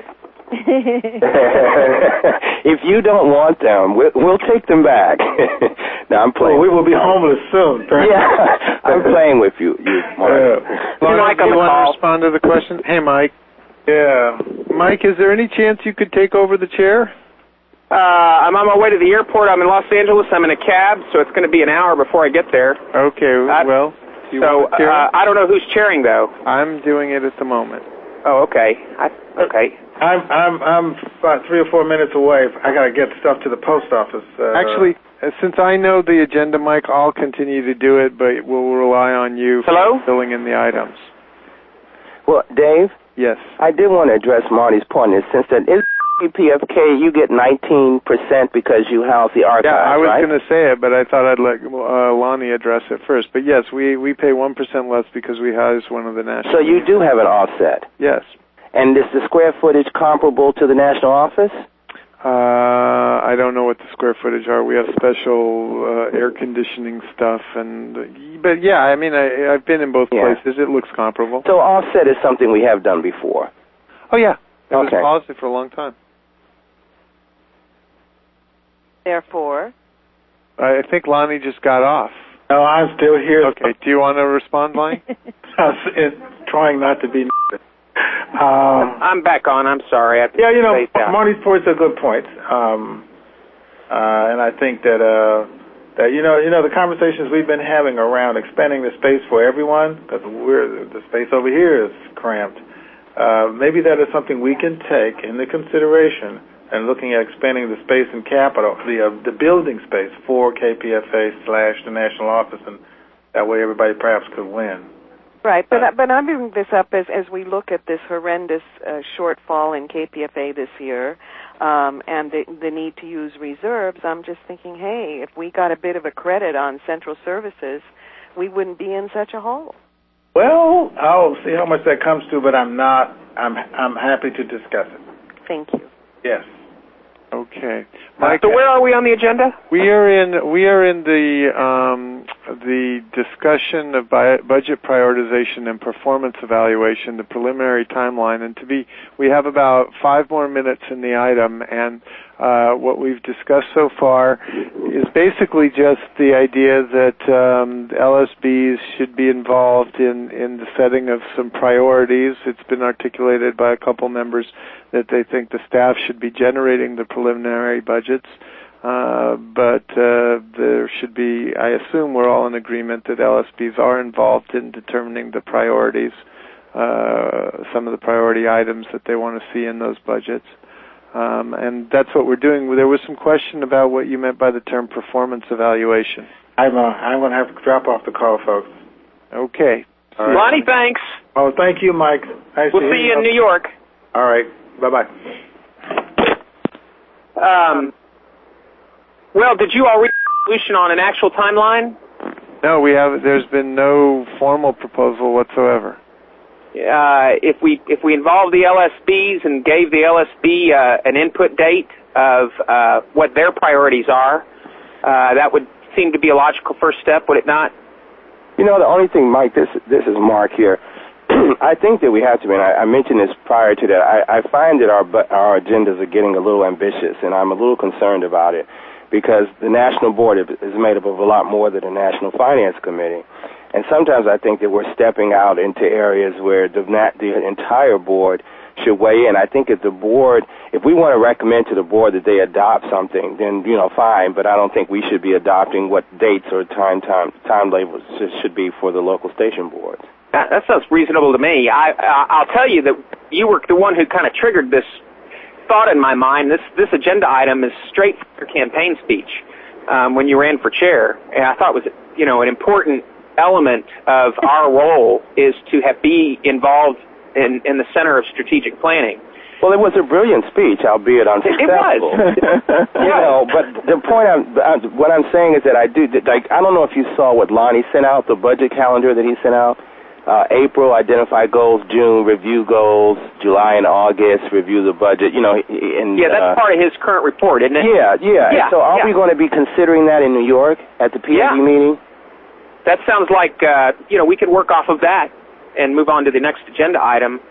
If you don't want them, we'll take them back. Now, I'm playing. Well, we will be homeless soon. Yeah, I'm playing with you, Mark. Mike, do you want to respond to the question? Hey, Mike. Yeah. Mike, is there any chance you could take over the chair? I'm on my way to the airport. I'm in Los Angeles. I'm in a cab, so it's going to be an hour before I get there. Okay, well, do you want to chair? I don't know who's chairing, though. I'm doing it at the moment. Oh, okay. Okay. I'm about 3 or 4 minutes away. I got to get stuff to the post office. Actually, since I know the agenda, Mike, I'll continue to do it, but we'll rely on you for filling in the items. Well, Dave? Yes? I did want to address Marty's point in the sense that PFK, you get 19% because you house the archives, yeah, I was right? going to say it, but I thought I'd let Lonnie address it first. But yes, we pay 1% less because we house one of the national. So you do have an offset? Yes. And is the square footage comparable to the national office? I don't know what the square footage are. We have special air conditioning stuff, but yeah, I mean, I've been in both places. It looks comparable. So offset is something we have done before? Oh yeah, it was policy for a long time. Therefore, I think Lonnie just got off. No, I'm still here. Okay, do you want to respond, Lonnie? I was trying not to be. I'm back on. I'm sorry. Marty's point's a good point, and I think that the conversations we've been having around expanding the space for everyone, because the space over here is cramped. Maybe that is something we can take into consideration and looking at expanding the space in Capitol, the building space for KPFA / the national office, and that way everybody perhaps could win. Right, but I'm bringing this up as we look at this horrendous shortfall in KPFA this year, and the need to use reserves. I'm just thinking, hey, if we got a bit of a credit on central services, we wouldn't be in such a hole. Well, I'll see how much that comes to, but I'm happy to discuss it. Thank you. Yes. Okay. Mike, so where are we on the agenda? We are in the discussion of budget prioritization and performance evaluation, the preliminary timeline, and we have about 5 more minutes in the item, and what we've discussed so far is basically just the idea that LSBs should be involved in the setting of some priorities. It's been articulated by a couple members that they think the staff should be generating the preliminary budgets, but there should be, I assume we're all in agreement that LSBs are involved in determining the priorities some of the priority items that they want to see in those budgets. And that's what we're doing. There was some question about what you meant by the term performance evaluation. I'm going to have to drop off the call, folks. Okay. All right. Lonnie, thanks. Oh, thank you, Mike. We'll see you in New York. All right. Bye-bye. Well, did you all reach a solution on an actual timeline? No, we haven't. There's been no formal proposal whatsoever. If we involved the LSBs and gave the LSB an input date of what their priorities are, that would seem to be a logical first step, would it not? You know, the only thing, Mike, this is Mark here. I think that we have to be, and I mentioned this prior to that, I find that our agendas are getting a little ambitious, and I'm a little concerned about it, because the National Board is made up of a lot more than the National Finance Committee. And sometimes I think that we're stepping out into areas where the entire board should weigh in. I think if the board, if we want to recommend to the board that they adopt something, then, fine, but I don't think we should be adopting what dates or time labels should be for the local station boards. That sounds reasonable to me. I'll tell you that you were the one who kind of triggered this thought in my mind. This agenda item is straight from your campaign speech when you ran for chair, and I thought it was an important element of our role is to be involved in the center of strategic planning. Well, it was a brilliant speech, albeit unsuccessful. It was. But the point what I'm saying is that I don't know if you saw what Lonnie sent out, the budget calendar that he sent out. April, identify goals. June, review goals. July and August, review the budget. That's part of his current report, isn't it? Yeah. So are we going to be considering that in New York at the PNB meeting? That sounds like we could work off of that and move on to the next agenda item.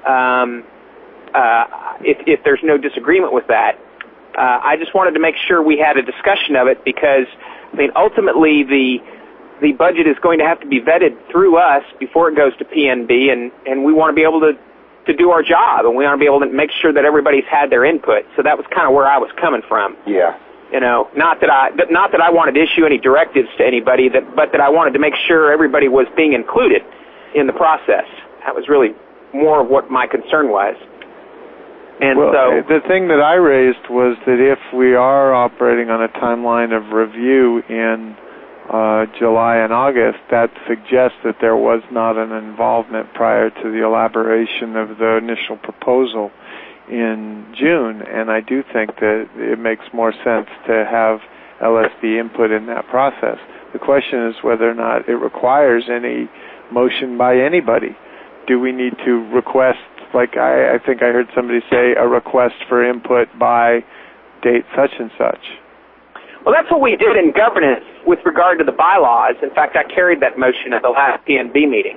If there's no disagreement with that, I just wanted to make sure we had a discussion of it because, ultimately the budget is going to have to be vetted through us before it goes to PNB, and we want to be able to do our job, and we want to be able to make sure that everybody's had their input. So that was kind of where I was coming from. Yeah. Not that I wanted to issue any directives to anybody, but that I wanted to make sure everybody was being included in the process. That was really more of what my concern was. And so the thing that I raised was that if we are operating on a timeline of review in July and August, that suggests that there was not an involvement prior to the elaboration of the initial proposal in June, and I do think that it makes more sense to have LSB input in that process. The question is whether or not it requires any motion by anybody. Do we need to request, like I think I heard somebody say, a request for input by date such and such? Well, that's what we did in governance with regard to the bylaws. In fact, I carried that motion at the last PNB meeting.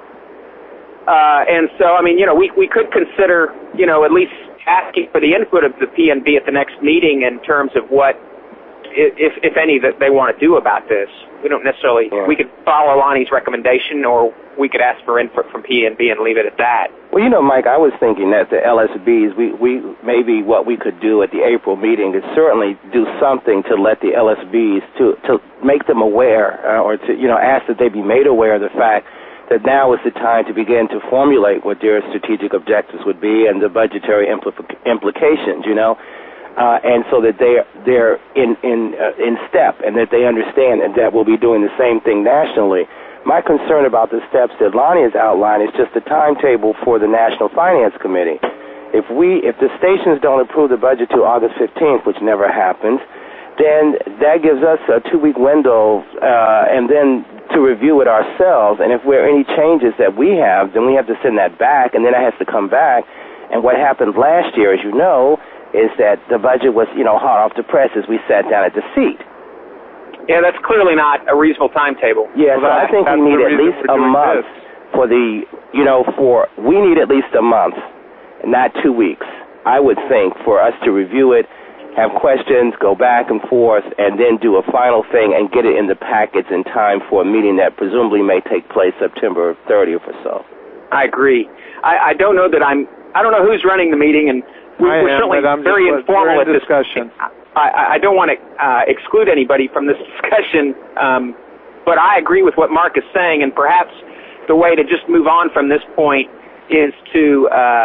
And so, we could consider, at least asking for the input of the PNB at the next meeting in terms of what, if any, that they want to do about this. We don't necessarily, we could follow Lonnie's recommendation, or we could ask for input from PNB and leave it at that. Well, Mike, I was thinking that the LSBs, we maybe what we could do at the April meeting is certainly do something to let the LSBs, to make them aware, or to, ask that they be made aware of the fact that now is the time to begin to formulate what their strategic objectives would be and the budgetary implications, and so that they're in step and that they understand and that we'll be doing the same thing nationally. My concern about the steps that Lonnie has outlined is just the timetable for the National Finance Committee. If the stations don't approve the budget till August 15th, which never happens, then that gives us a 2-week window, and then to review it ourselves. And if there are any changes that we have, then we have to send that back, and then it has to come back. And what happened last year, as you know, is that the budget was, hot off the press as we sat down at the seat. Yeah, that's clearly not a reasonable timetable. Yeah, so I think we need at least a month for the, we need at least a month, not 2 weeks, I would think, for us to review it, have questions, go back and forth, and then do a final thing and get it in the packets in time for a meeting that presumably may take place September 30th or so. I agree. I don't know that I don't know who's running the meeting, and we're certainly very informal at this discussion. I don't want to exclude anybody from this discussion, but I agree with what Mark is saying, and perhaps the way to just move on from this point is to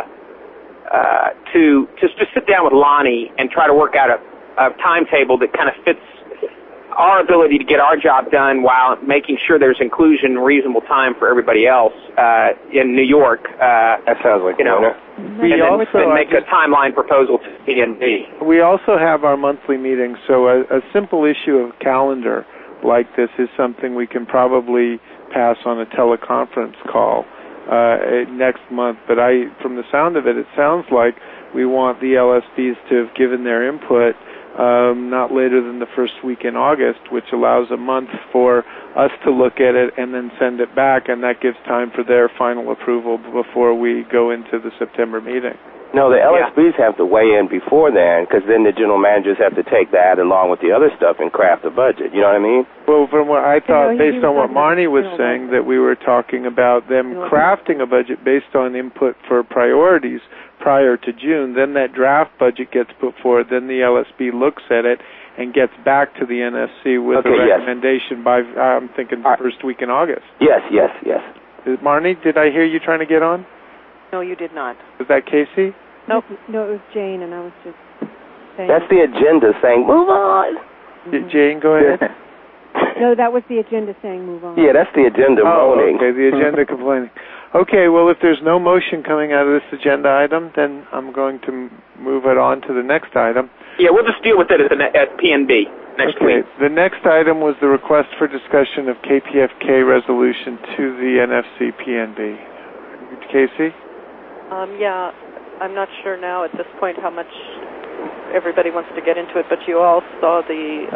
just sit down with Lonnie and try to work out a timetable that kind of fits our ability to get our job done while making sure there's inclusion and reasonable time for everybody else in New York. That sounds like and make a timeline proposal to PNB. We also have our monthly meetings, so a simple issue of calendar like this is something we can probably pass on a teleconference call next month. But from the sound of it, it sounds like we want the LSBs to have given their input not later than the first week in August, which allows a month for us to look at it and then send it back, and that gives time for their final approval before we go into the September meeting. No, the LSBs have to weigh in before then, because then the general managers have to take that along with the other stuff and craft a budget. You know what I mean? Well, from what I thought, based on what Marnie was saying, that we were talking about them crafting a budget based on input for priorities prior to June. Then that draft budget gets put forward. Then the LSB looks at it and gets back to the NSC with a recommendation by, I'm thinking, the first week in August. Yes. Marnie, did I hear you trying to get on? No, you did not. Was that Casey? Nope. No, it was Jane, and I was just saying. That's the agenda saying, move on. Jane, go ahead. No, that was the agenda saying move on. Yeah, that's the agenda moaning. Okay, the agenda complaining. Okay, well, if there's no motion coming out of this agenda item, then I'm going to move it on to the next item. Yeah, we'll just deal with it at PNB next week. The next item was the request for discussion of KPFK resolution to the NFC PNB. Casey? Yeah, I'm not sure now at this point how much everybody wants to get into it, but you all saw the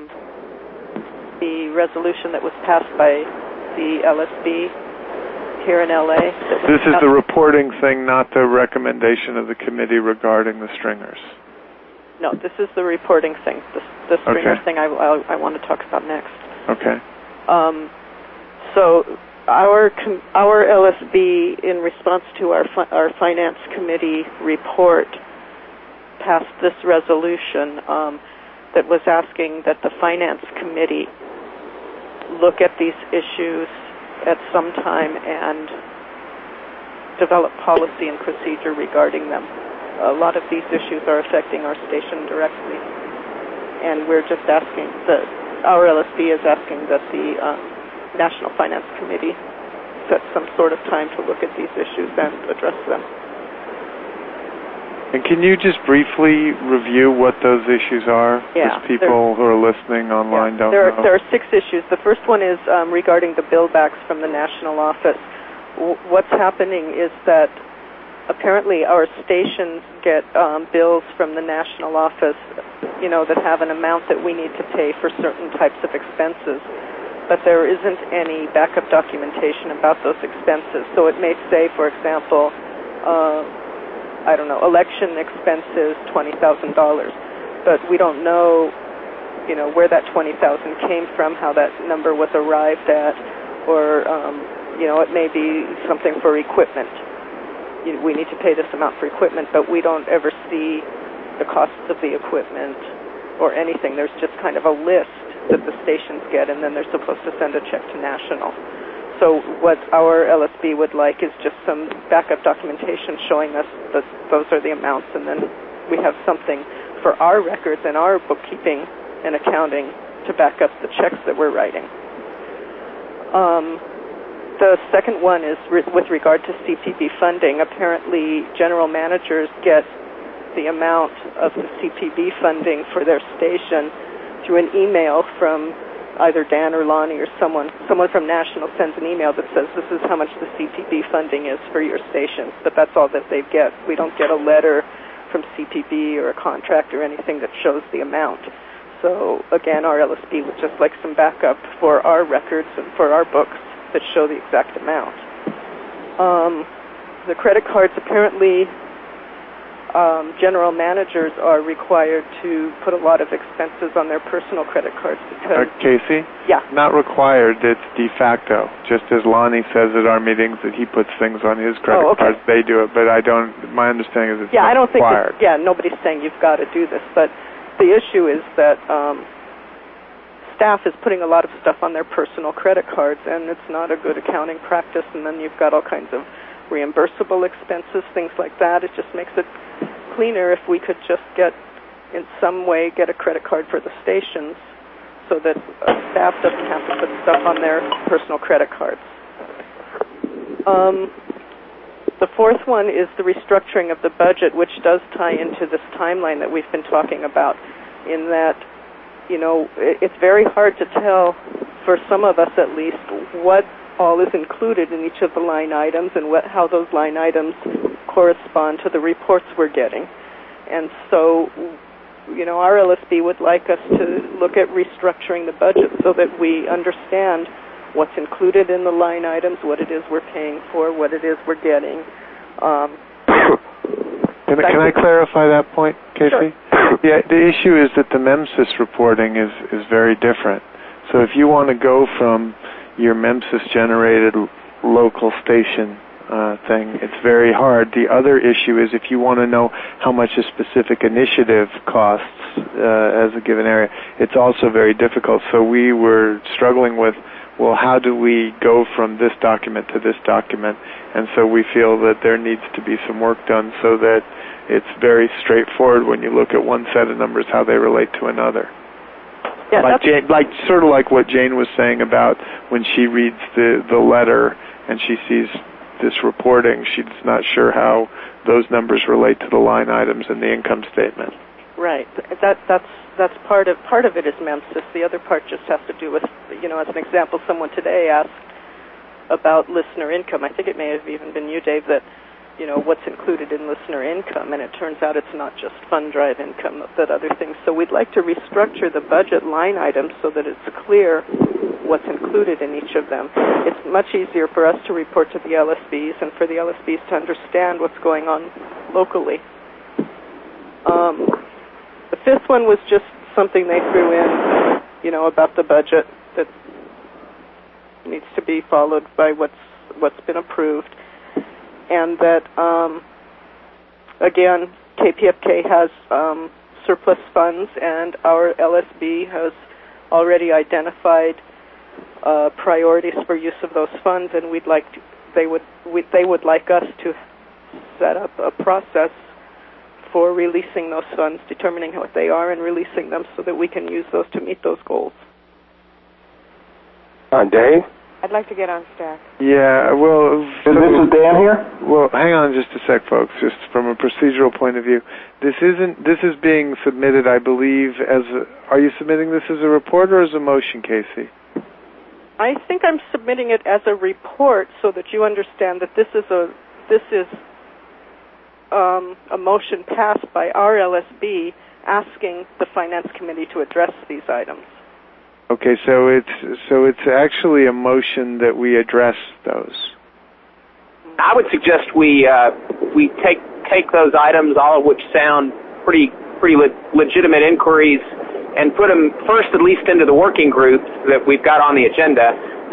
resolution that was passed by the LSB here in LA. This is the reporting thing, not the recommendation of the committee regarding the stringers. No, this is the reporting thing. The stringer thing I want to talk about next. Okay. So our LSB, in response to our finance committee report, passed this resolution that was asking that the finance committee look at these issues at some time and develop policy and procedure regarding them. A lot of these issues are affecting our station directly, and we're just asking our LSB is asking that the National Finance Committee set some sort of time to look at these issues and address them. And can you just briefly review what those issues are? Yeah. Because people who are listening online don't know. There are 6 issues. The first one is regarding the billbacks from the national office. What's happening is that apparently our stations get bills from the national office, that have an amount that we need to pay for certain types of expenses, but there isn't any backup documentation about those expenses. So it may say, for example, election expenses, $20,000, but we don't know, where that $20,000 came from, how that number was arrived at, or, it may be something for equipment. We need to pay this amount for equipment, but we don't ever see the costs of the equipment or anything. There's just kind of a list that the stations get, and then they're supposed to send a check to National. So what our LSB would like is just some backup documentation showing us that those are the amounts, and then we have something for our records and our bookkeeping and accounting to back up the checks that we're writing. The second one is with regard to CPB funding. Apparently, general managers get the amount of the CPB funding for their station through an email from either Dan or Lonnie or someone from National sends an email that says this is how much the CPB funding is for your station, but that's all that they get. We don't get a letter from CPB or a contract or anything that shows the amount. So again, our LSB would just like some backup for our records and for our books that show the exact amount. The credit cards, apparently general managers are required to put a lot of expenses on their personal credit cards because... Casey? Yeah. Not required, it's de facto. Just as Lonnie says at our meetings that he puts things on his credit cards, they do it, but my understanding is it's not required. I don't think nobody's saying you've got to do this, but the issue is that staff is putting a lot of stuff on their personal credit cards, and it's not a good accounting practice, and then you've got all kinds of reimbursable expenses, things like that. It just makes it cleaner if we could just in some way get a credit card for the stations so that staff doesn't have to put stuff on their personal credit cards. The fourth one is the restructuring of the budget, which does tie into this timeline that we've been talking about, in that, it's very hard to tell, for some of us at least, what all is included in each of the line items and how those line items correspond to the reports we're getting. And so, our LSB would like us to look at restructuring the budget so that we understand what's included in the line items, what it is we're paying for, what it is we're getting. Can I clarify that point, Casey? Sure. Yeah, the issue is that the MEMSIS reporting is very different. So if you want to go from your MEMSIS-generated local station thing, it's very hard. The other issue is if you want to know how much a specific initiative costs as a given area, it's also very difficult. So we were struggling with, well, how do we go from this document to this document? And so we feel that there needs to be some work done so that it's very straightforward when you look at one set of numbers, how they relate to another. Yeah, sort of like what Jane was saying about when she reads the letter and she sees this reporting, she's not sure how those numbers relate to the line items in the income statement. Right. That's part of it is MEMSIS. The other part just has to do with, as an example, someone today asked about listener income. I think it may have even been you, Dave, that, what's included in listener income, and it turns out it's not just fund drive income, but other things. So we'd like to restructure the budget line items so that it's clear what's included in each of them. It's much easier for us to report to the LSBs and for the LSBs to understand what's going on locally. The fifth one was just something they threw in, about the budget that needs to be followed by what's been approved. And that, again, KPFK has surplus funds, and our LSB has already identified priorities for use of those funds, and they would like us to set up a process for releasing those funds, determining what they are and releasing them so that we can use those to meet those goals. Dave? I'd like to get on stack. Yeah, well... This is Dan here? Well, hang on just a sec, folks, just from a procedural point of view. This is being submitted, I believe, are you submitting this as a report or as a motion, Casey? I think I'm submitting it as a report so that you understand that this is a motion passed by our LSB asking the Finance Committee to address these items. Okay, so it's actually a motion that we address those. I would suggest we take those items, all of which sound pretty legitimate inquiries, and put them first at least into the working groups that we've got on the agenda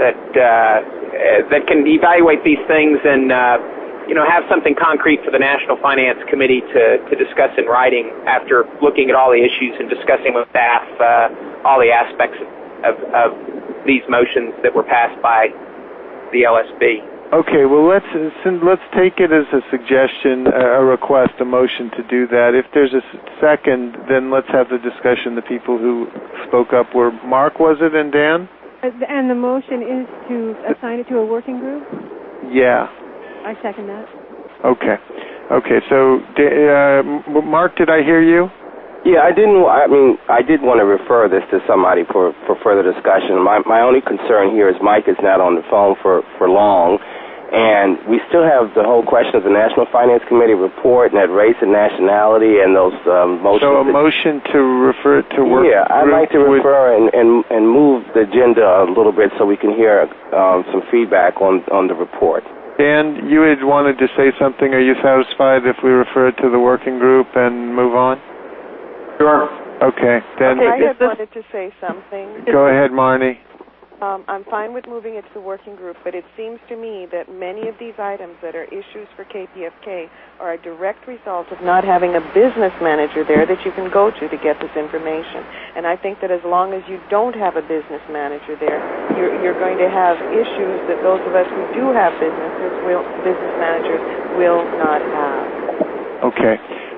that can evaluate these things and have something concrete for the National Finance Committee to discuss in writing after looking at all the issues and discussing with staff all the aspects of these motions that were passed by the LSB. Okay, well let's take it as a suggestion, a request, a motion to do that. If there's a second, then let's have the discussion. The people who spoke up were Mark, was it, and Dan? And the motion is to assign it to a working group? Yeah. I second that. Okay. So, Mark, did I hear you? Yeah, I did want to refer this to somebody for further discussion. My only concern here is Mike is not on the phone for long, and we still have the whole question of the National Finance Committee report and that race and nationality and those motions. So a motion to refer to work. Yeah, I'd like to refer and move the agenda a little bit so we can hear some feedback on the report. Dan, you had wanted to say something. Are you satisfied if we refer it to the working group and move on? Sure. Okay, then... I just wanted to say something. Go ahead, Marnie. I'm fine with moving it to the working group, but it seems to me that many of these items that are issues for KPFK are a direct result of not having a business manager there that you can go to get this information. And I think that as long as you don't have a business manager there, you're going to have issues that those of us who do have business managers will not have. Okay.